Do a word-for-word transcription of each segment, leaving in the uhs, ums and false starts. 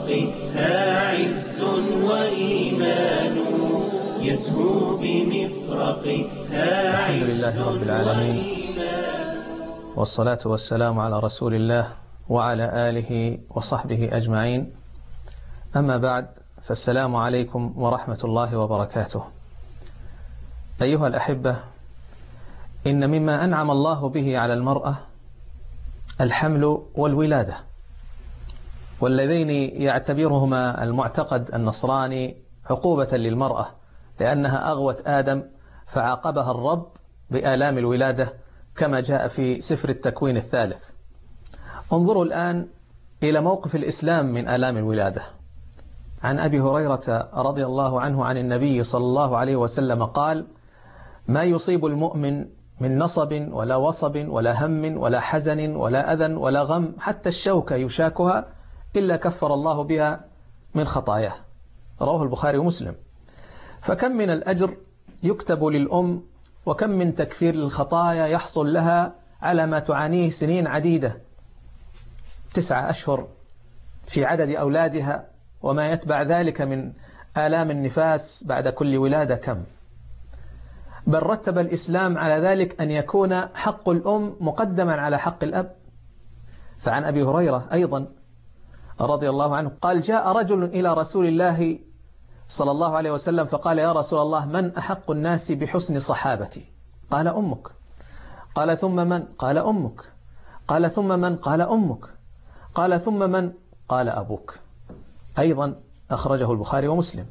مفرقها عز وإيمان يزهو بمفرقها. الحمد لله رب العالمين، والصلاة والسلام على رسول الله وعلى آله وصحبه أجمعين. أما بعد، فالسلام عليكم ورحمة الله وبركاته. أيها الأحبة، إن مما أنعم الله به على المرأة الحمل والولادة، والذين يعتبرهما المعتقد النصراني عقوبة للمرأة لأنها أغوت آدم فعاقبها الرب بآلام الولادة كما جاء في سفر التكوين الثالث. انظروا الآن إلى موقف الإسلام من آلام الولادة. عن أبي هريرة رضي الله عنه عن النبي صلى الله عليه وسلم قال: ما يصيب المؤمن من نصب ولا وصب ولا هم ولا حزن ولا أذى ولا غم حتى الشوكة يشاكها إلا كفر الله بها من خطاياه. رواه البخاري ومسلم. فكم من الأجر يكتب للأم، وكم من تكفير الخطايا يحصل لها على ما تعانيه سنين عديدة، تسعة أشهر في عدد أولادها وما يتبع ذلك من آلام النفاس بعد كل ولادة كم. بل رتب الإسلام على ذلك أن يكون حق الأم مقدما على حق الأب. فعن أبي هريرة أيضا رضي الله عنه قال: جاء رجل إلى رسول الله صلى الله عليه وسلم فقال: يا رسول الله، من أحق الناس بحسن صحابتي؟ قال: أمك. قال: ثم من؟ قال: أمك. قال: ثم من؟ قال: أمك. قال: ثم من؟ قال: أبوك. أيضا أخرجه البخاري ومسلم.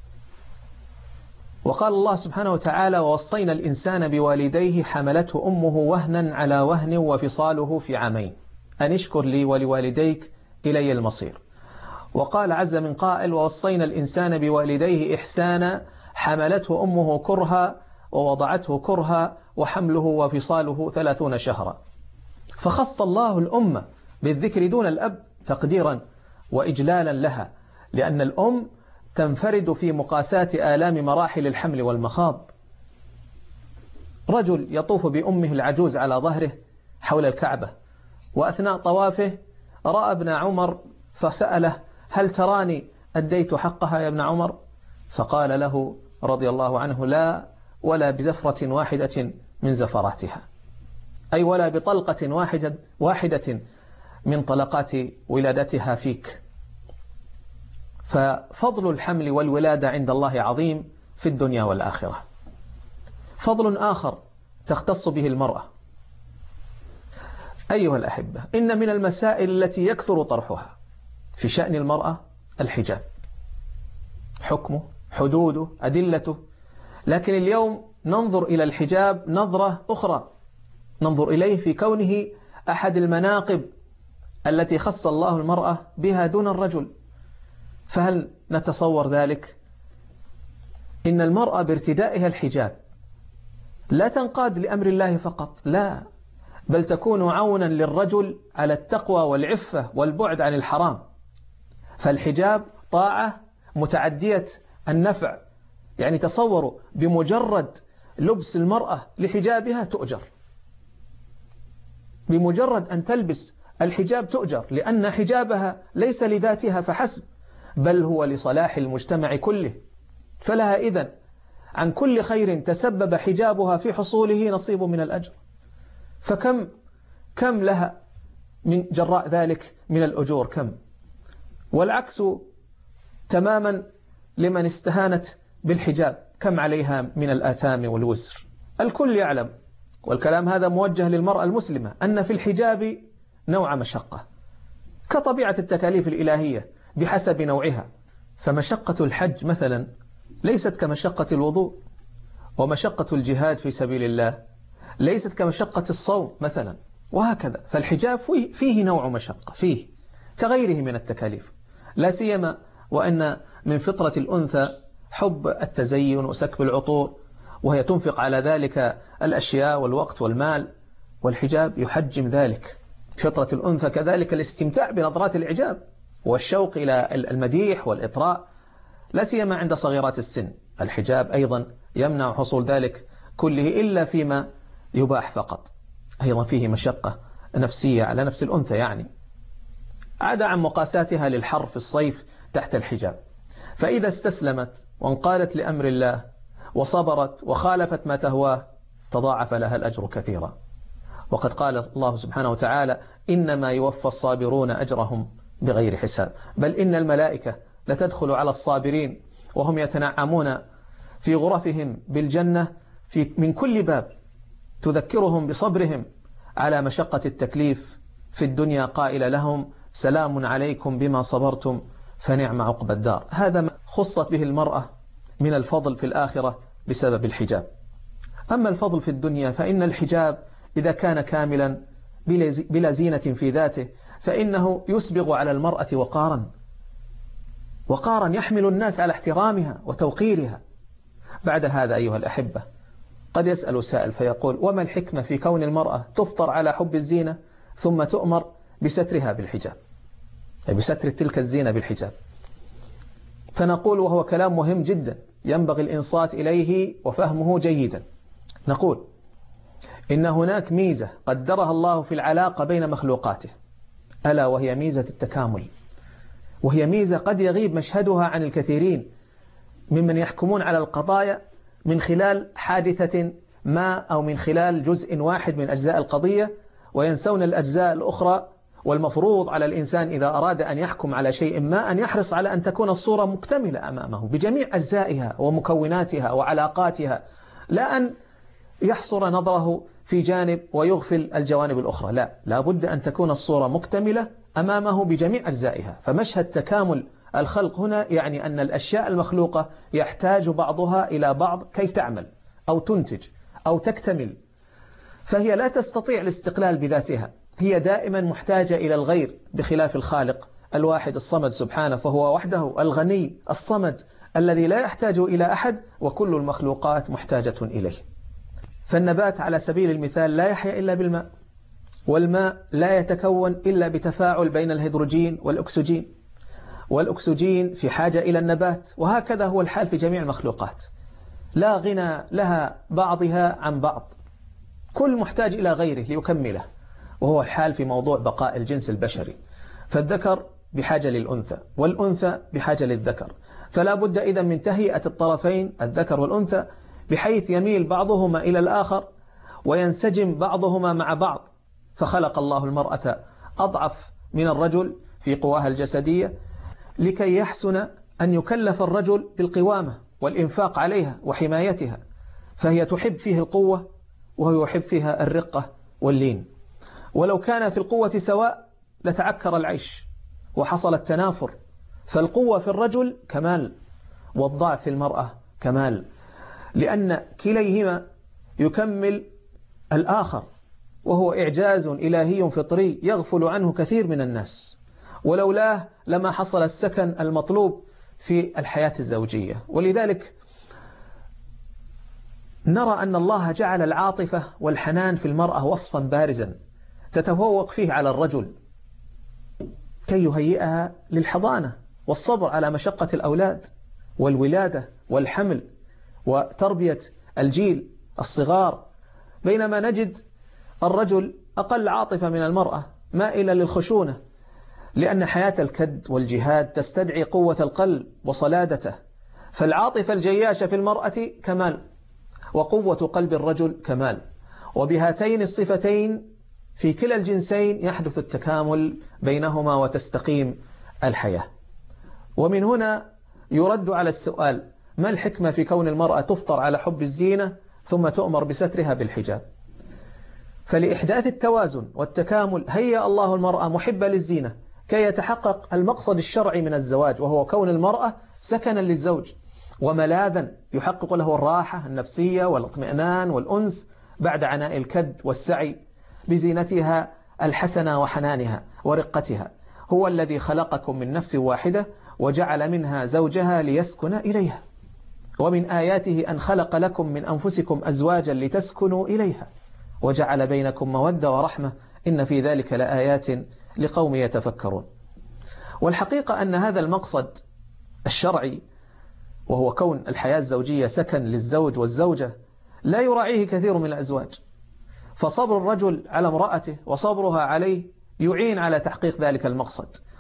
وقال الله سبحانه وتعالى: ووصينا الإنسان بوالديه حملته أمه وهنا على وهن وفصاله في عامين أن اشكر لي ولوالديك إلي المصير. وقال عز من قائل: ووصينا الإنسان بوالديه إحسانا حملته أمه كرها ووضعته كرها وحمله وفصاله ثلاثون شهرا. فخص الله الأمة بالذكر دون الأب تقديرا وإجلالا لها، لأن الأم تنفرد في مقاساة آلام مراحل الحمل والمخاض. رجل يطوف بأمه العجوز على ظهره حول الكعبة، وأثناء طوافه رأى ابن عمر فسأله: هل تراني أديت حقها يا ابن عمر؟ فقال له رضي الله عنه: لا، ولا بزفرة واحدة من زفراتها، أي ولا بطلقة واحدة, واحدة من طلقات ولادتها فيك. ففضل الحمل والولادة عند الله عظيم في الدنيا والآخرة. فضل آخر تختص به المرأة. أيها الأحبة، إن من المسائل التي يكثر طرحها في شأن المرأة الحجاب، حكمه، حدوده، أدلته. لكن اليوم ننظر إلى الحجاب نظرة أخرى، ننظر إليه في كونه أحد المناقب التي خص الله المرأة بها دون الرجل. فهل نتصور ذلك؟ إن المرأة بارتدائها الحجاب لا تنقاد لأمر الله فقط، لا، بل تكون عونا للرجل على التقوى والعفة والبعد عن الحرام. فالحجاب طاعة متعدية النفع، يعني تصوروا بمجرد لبس المرأة لحجابها تؤجر، بمجرد أن تلبس الحجاب تؤجر، لأن حجابها ليس لذاتها فحسب، بل هو لصلاح المجتمع كله. فلها إذن عن كل خير تسبب حجابها في حصوله نصيب من الأجر. فكم كم لها من جراء ذلك من الأجور كم. والعكس تماما لمن استهانت بالحجاب، كم عليها من الآثام والوزر. الكل يعلم، والكلام هذا موجه للمرأة المسلمة، أن في الحجاب نوع مشقة كطبيعة التكاليف الإلهية بحسب نوعها. فمشقة الحج مثلا ليست كمشقة الوضوء، ومشقة الجهاد في سبيل الله ليست كمشقة الصوم مثلا، وهكذا. فالحجاب فيه نوع مشقة، فيه كغيره من التكاليف، لا سيما وأن من فطرة الأنثى حب التزين وسكب العطور، وهي تنفق على ذلك الأشياء والوقت والمال، والحجاب يحجم ذلك. فطرة الأنثى كذلك الاستمتاع بنظرات الإعجاب والشوق إلى المديح والإطراء، لا سيما عند صغيرات السن. الحجاب أيضا يمنع حصول ذلك كله إلا فيما يباح فقط. أيضا فيه مشقة نفسية على نفس الأنثى. يعني عدا عن مقاساتها للحر في الصيف تحت الحجاب. فإذا استسلمت وانقادت لأمر الله وصبرت وخالفت ما تهواه تضاعف لها الأجر كثيرا. وقد قال الله سبحانه وتعالى: إنما يوفى الصابرون أجرهم بغير حساب. بل إن الملائكة لتدخل على الصابرين وهم يتنعمون في غرفهم بالجنة في من كل باب تذكرهم بصبرهم على مشقة التكليف في الدنيا، قائل لهم: سلام عليكم بما صبرتم فنعم عقبى الدار. هذا ما خصت به المرأة من الفضل في الآخرة بسبب الحجاب. أما الفضل في الدنيا فإن الحجاب إذا كان كاملا بلا زينة في ذاته فإنه يسبغ على المرأة وقارا وقارا يحمل الناس على احترامها وتوقيرها. بعد هذا أيها الأحبة قد يسأل سائل فيقول: وما الحكمة في كون المرأة تفطر على حب الزينة ثم تؤمر بسترها بالحجاب، يعني بستر تلك الزينة بالحجاب؟ فنقول، وهو كلام مهم جدا ينبغي الإنصات إليه وفهمه جيدا، نقول إن هناك ميزة قدرها الله في العلاقة بين مخلوقاته، ألا وهي ميزة التكامل، وهي ميزة قد يغيب مشهدها عن الكثيرين ممن يحكمون على القضايا من خلال حادثة ما أو من خلال جزء واحد من أجزاء القضية، وينسون الأجزاء الأخرى. والمفروض على الإنسان إذا أراد أن يحكم على شيء ما أن يحرص على أن تكون الصورة مكتملة أمامه بجميع أجزائها ومكوناتها وعلاقاتها، لا أن يحصر نظره في جانب ويغفل الجوانب الأخرى. لا، لا بد أن تكون الصورة مكتملة أمامه بجميع أجزائها. فمشهد تكامل الخلق هنا يعني أن الأشياء المخلوقة يحتاج بعضها إلى بعض كي تعمل أو تنتج أو تكتمل، فهي لا تستطيع الاستقلال بذاتها، هي دائما محتاجة إلى الغير، بخلاف الخالق الواحد الصمد سبحانه، فهو وحده الغني الصمد الذي لا يحتاج إلى أحد، وكل المخلوقات محتاجة إليه. فالنبات على سبيل المثال لا يحيا إلا بالماء، والماء لا يتكون إلا بتفاعل بين الهيدروجين والأكسجين، والأكسجين في حاجة إلى النبات، وهكذا هو الحال في جميع المخلوقات، لا غنى لها بعضها عن بعض، كل محتاج إلى غيره ليكمله، وهو الحال في موضوع بقاء الجنس البشري. فالذكر بحاجة للأنثى والأنثى بحاجة للذكر، فلا بد إذن من تهيئة الطرفين الذكر والأنثى بحيث يميل بعضهما إلى الآخر وينسجم بعضهما مع بعض. فخلق الله المرأة أضعف من الرجل في قواها الجسدية لكي يحسن أن يكلف الرجل بالقوامة والإنفاق عليها وحمايتها، فهي تحب فيه القوة وهو يحب فيها الرقة واللين. ولو كان في القوة سواء لتعكر العيش وحصل التنافر، فالقوة في الرجل كمال والضعف في المرأة كمال، لأن كليهما يكمل الآخر، وهو إعجاز إلهي فطري يغفل عنه كثير من الناس، ولولاه لما حصل السكن المطلوب في الحياة الزوجية. ولذلك نرى أن الله جعل العاطفة والحنان في المرأة وصفا بارزا تتفوق فيه على الرجل كي يهيئها للحضانة والصبر على مشقة الأولاد والولادة والحمل وتربية الجيل الصغار، بينما نجد الرجل أقل عاطفة من المرأة، مائلة للخشونة، لأن حياة الكد والجهاد تستدعي قوة القلب وصلادته. فالعاطفة الجياشة في المرأة كمال، وقوة قلب الرجل كمال، وبهاتين الصفتين في كلا الجنسين يحدث التكامل بينهما وتستقيم الحياة. ومن هنا يرد على السؤال: ما الحكمة في كون المرأة تفطر على حب الزينة ثم تؤمر بسترها بالحجاب؟ فلإحداث التوازن والتكامل هيأ الله المرأة محبة للزينة كي يتحقق المقصد الشرعي من الزواج، وهو كون المرأة سكنا للزوج وملاذا يحقق له الراحة النفسية والاطمئنان والأنس بعد عناء الكد والسعي بزينتها الحسنة وحنانها ورقتها. هو الذي خلقكم من نفس واحدة وجعل منها زوجها ليسكن إليها، ومن آياته أن خلق لكم من أنفسكم أزواجا لتسكنوا إليها وجعل بينكم مودة ورحمة إن في ذلك لآيات لقوم يتفكرون. والحقيقة أن هذا المقصد الشرعي، وهو كون الحياة الزوجية سكن للزوج والزوجة، لا يراعيه كثير من الأزواج، فصبر الرجل على امرأته وصبرها عليه يعين على تحقيق ذلك المقصد.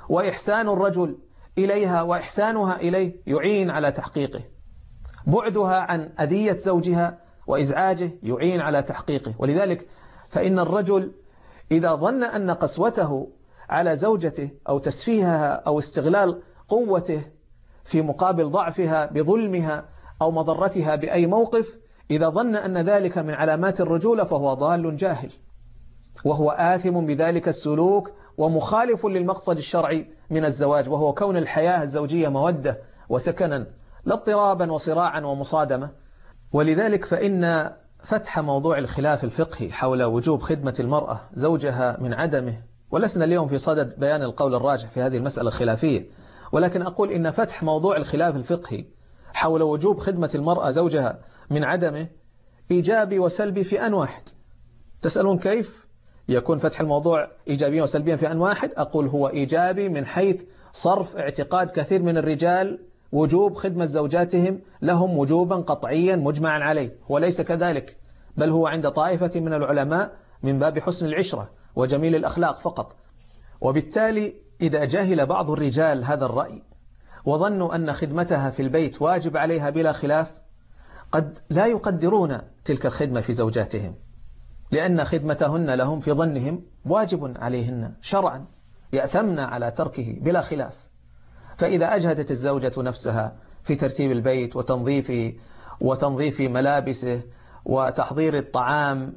وإحسان الرجل إليها وإحسانها إليه يعين على تحقيقه، بعدها عن أذية زوجها وإزعاجه يعين على تحقيقه. ولذلك فإن الرجل إذا ظن أن قسوته على زوجته أو تسفيهها أو استغلال قوته في مقابل ضعفها بظلمها أو مضرتها بأي موقف، إذا ظن أن ذلك من علامات الرجولة فهو ضال جاهل، وهو آثم بذلك السلوك ومخالف للمقصد الشرعي من الزواج، وهو كون الحياة الزوجية مودة وسكنا لا اضطرابا وصراعا ومصادمة. ولذلك فإن فتح موضوع الخلاف الفقهي حول وجوب خدمة المرأة زوجها من عدمه، ولسنا اليوم في صدد بيان القول الراجح في هذه المسألة الخلافية، ولكن أقول إن فتح موضوع الخلاف الفقهي حول وجوب خدمة المرأة زوجها من عدمه إيجابي وسلبي في آن واحد. تسألون كيف يكون فتح الموضوع إيجابيا وسلبيا في آن واحد؟ أقول هو إيجابي من حيث صرف اعتقاد كثير من الرجال وجوب خدمة زوجاتهم لهم وجوبا قطعيا مجمعا عليه، هو ليس كذلك، بل هو عند طائفة من العلماء من باب حسن العشرة وجميل الأخلاق فقط. وبالتالي إذا جاهل بعض الرجال هذا الرأي وظنوا أن خدمتها في البيت واجب عليها بلا خلاف، قد لا يقدرون تلك الخدمة في زوجاتهم، لأن خدمتهن لهم في ظنهم واجب عليهن شرعا يأثمن على تركه بلا خلاف. فإذا أجهدت الزوجة نفسها في ترتيب البيت وتنظيفه وتنظيف ملابسه وتحضير الطعام،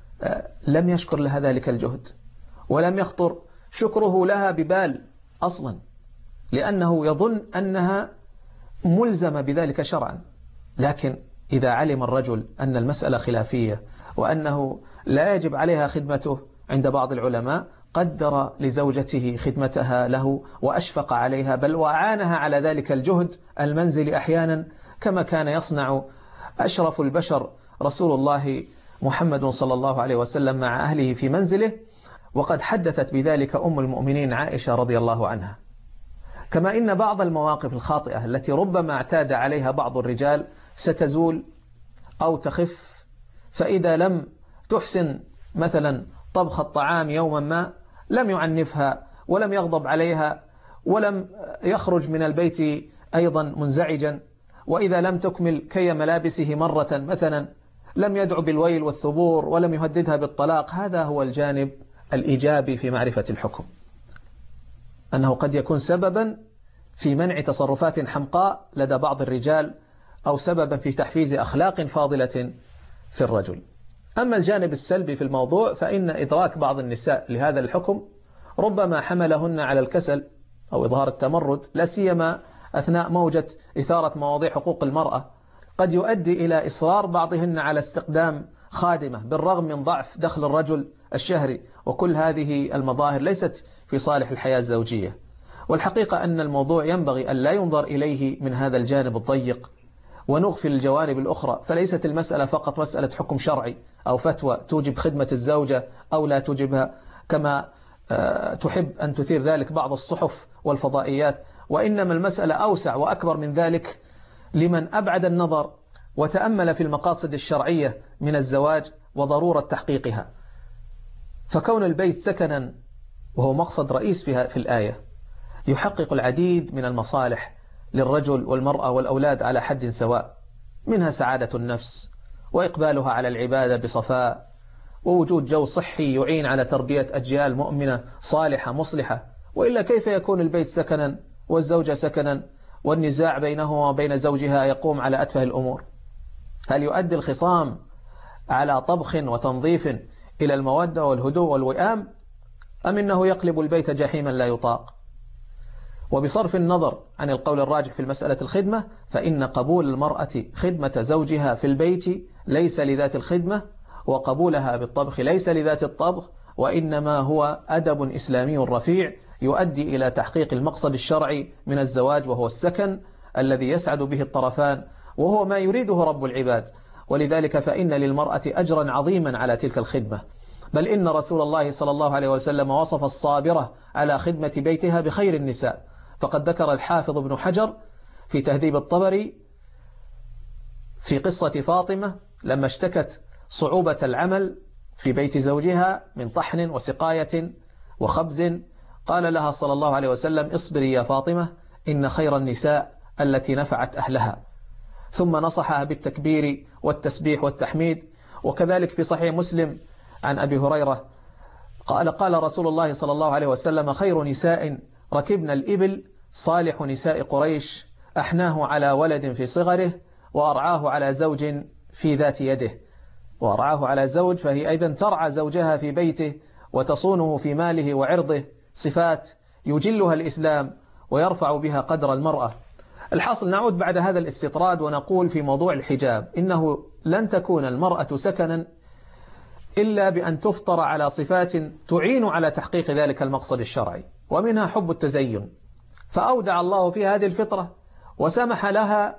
لم يشكر لها ذلك الجهد ولم يخطر شكره لها ببال أصلا، لأنه يظن أنها ملزمة بذلك شرعا. لكن إذا علم الرجل أن المسألة خلافية وأنه لا يجب عليها خدمته عند بعض العلماء، قدر لزوجته خدمتها له وأشفق عليها، بل وأعانها على ذلك الجهد المنزلي أحيانا، كما كان يصنع أشرف البشر رسول الله محمد صلى الله عليه وسلم مع أهله في منزله، وقد حدثت بذلك أم المؤمنين عائشة رضي الله عنها. كما إن بعض المواقف الخاطئة التي ربما اعتاد عليها بعض الرجال ستزول أو تخف، فإذا لم تحسن مثلا طبخ الطعام يوما ما لم يعنفها ولم يغضب عليها ولم يخرج من البيت أيضا منزعجا، وإذا لم تكمل كي ملابسه مرة مثلا لم يدعو بالويل والثبور ولم يهددها بالطلاق. هذا هو الجانب الإيجابي في معرفة الحكم، أنه قد يكون سببا في منع تصرفات حمقاء لدى بعض الرجال أو سببا في تحفيز أخلاق فاضلة في الرجل. أما الجانب السلبي في الموضوع فإن إدراك بعض النساء لهذا الحكم ربما حملهن على الكسل أو إظهار التمرد، لا سيما أثناء موجة إثارة مواضيع حقوق المرأة، قد يؤدي إلى إصرار بعضهن على استقدام خادمة بالرغم من ضعف دخل الرجل الشهري، وكل هذه المظاهر ليست في صالح الحياة الزوجية. والحقيقة أن الموضوع ينبغي أن لا ينظر إليه من هذا الجانب الضيق ونغفل الجوانب الأخرى، فليست المسألة فقط مسألة حكم شرعي أو فتوى توجب خدمة الزوجة أو لا توجبها كما تحب أن تثير ذلك بعض الصحف والفضائيات، وإنما المسألة أوسع وأكبر من ذلك لمن أبعد النظر وتأمل في المقاصد الشرعية من الزواج وضرورة تحقيقها. فكون البيت سكنا وهو مقصد رئيس فيها في الآية يحقق العديد من المصالح للرجل والمرأة والأولاد على حد سواء، منها سعادة النفس وإقبالها على العبادة بصفاء، ووجود جو صحي يعين على تربية أجيال مؤمنة صالحة مصلحة. وإلا كيف يكون البيت سكنا والزوجة سكنا والنزاع بينه وبين زوجها يقوم على أتفه الأمور؟ هل يؤدي الخصام على طبخ وتنظيف إلى المودة والهدوء والوئام، أم إنه يقلب البيت جحيما لا يطاق؟ وبصرف النظر عن القول الراجح في المسألة الخدمة، فإن قبول المرأة خدمة زوجها في البيت ليس لذات الخدمة، وقبولها بالطبخ ليس لذات الطبخ، وإنما هو أدب إسلامي رفيع يؤدي إلى تحقيق المقصد الشرعي من الزواج، وهو السكن الذي يسعد به الطرفان، وهو ما يريده رب العباد. ولذلك فإن للمرأة أجرا عظيما على تلك الخدمة، بل إن رسول الله صلى الله عليه وسلم وصف الصابرة على خدمة بيتها بخير النساء. فقد ذكر الحافظ ابن حجر في تهذيب الطبري في قصة فاطمة لما اشتكت صعوبة العمل في بيت زوجها من طحن وسقاية وخبز قال لها صلى الله عليه وسلم: اصبري يا فاطمة، إن خير النساء التي نفعت أهلها. ثم نصحها بالتكبير والتسبيح والتحميد. وكذلك في صحيح مسلم عن أبي هريرة قال قال رسول الله صلى الله عليه وسلم: خير نساء ركبنا الإبل صالح نساء قريش، أحناه على ولد في صغره، وأرعاه على زوج في ذات يده. وأرعاه على زوج، فهي أيضا ترعى زوجها في بيته وتصونه في ماله وعرضه، صفات يجلها الإسلام ويرفع بها قدر المرأة. الحاصل، نعود بعد هذا الاستطراد ونقول في موضوع الحجاب إنه لن تكون المرأة سكنا إلا بأن تفطر على صفات تعين على تحقيق ذلك المقصد الشرعي، ومنها حب التزين. فأودع الله في هذه الفطرة وسمح لها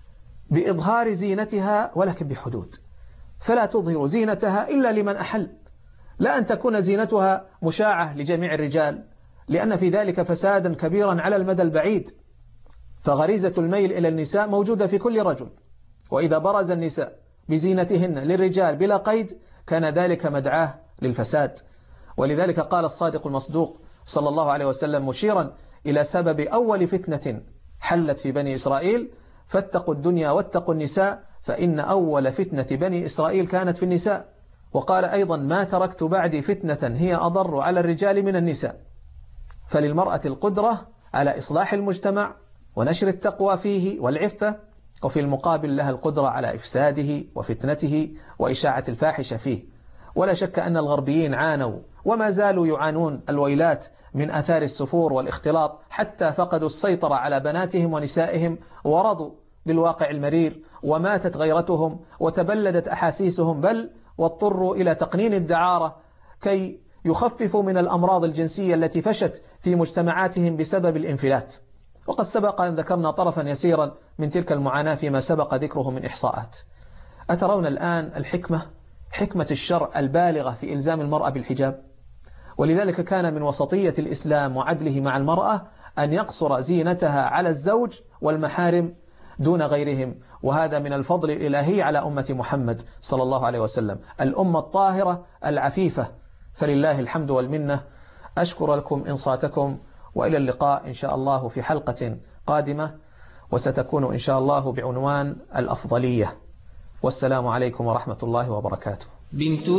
بإظهار زينتها، ولكن بحدود، فلا تظهر زينتها إلا لمن أحل، لا أن تكون زينتها مشاعة لجميع الرجال، لأن في ذلك فسادا كبيرا على المدى البعيد. فغريزة الميل إلى النساء موجودة في كل رجل، وإذا برز النساء بزينتهن للرجال بلا قيد كان ذلك مدعاه للفساد. ولذلك قال الصادق المصدوق صلى الله عليه وسلم مشيرا إلى سبب أول فتنة حلت في بني إسرائيل: فاتقوا الدنيا واتقوا النساء، فإن أول فتنة بني إسرائيل كانت في النساء. وقال أيضا: ما تركت بعدي فتنة هي أضر على الرجال من النساء. فللمرأة القدرة على إصلاح المجتمع ونشر التقوى فيه والعفة، وفي المقابل لها القدرة على إفساده وفتنته وإشاعة الفاحشة فيه. ولا شك أن الغربيين عانوا وما زالوا يعانون الويلات من أثار السفور والاختلاط، حتى فقدوا السيطرة على بناتهم ونسائهم ورضوا بالواقع المرير، وماتت غيرتهم وتبلدت أحاسيسهم، بل واضطروا إلى تقنين الدعارة كي يخففوا من الأمراض الجنسية التي فشت في مجتمعاتهم بسبب الانفلات. وقد سبق أن ذكرنا طرفا يسيرا من تلك المعاناة فيما سبق ذكره من إحصاءات. أترون الآن الحكمة، حكمة الشرع البالغة في إلزام المرأة بالحجاب؟ ولذلك كان من وسطية الإسلام وعدله مع المرأة أن يقصر زينتها على الزوج والمحارم دون غيرهم، وهذا من الفضل الإلهي على أمة محمد صلى الله عليه وسلم، الأمة الطاهرة العفيفة. فلله الحمد والمنة. أشكر لكم إنصاتكم، وإلى اللقاء إن شاء الله في حلقة قادمة، وستكون إن شاء الله بعنوان الأفضلية. والسلام عليكم ورحمة الله وبركاته. بنت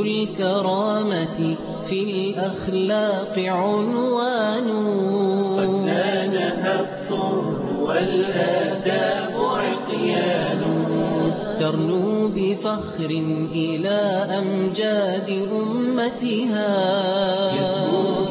الكرامة في الأخلاق عنوان، قد زانها الطر والآداب عقيان، ترنو بفخر إلى أمجاد أمتها، يسمو